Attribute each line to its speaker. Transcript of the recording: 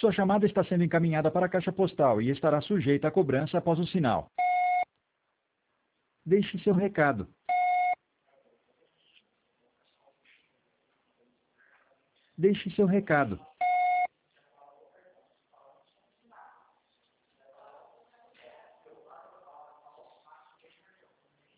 Speaker 1: Sua chamada está sendo encaminhada para a caixa postal e estará sujeita a cobrança após o sinal. Deixe seu recado. Deixe seu recado.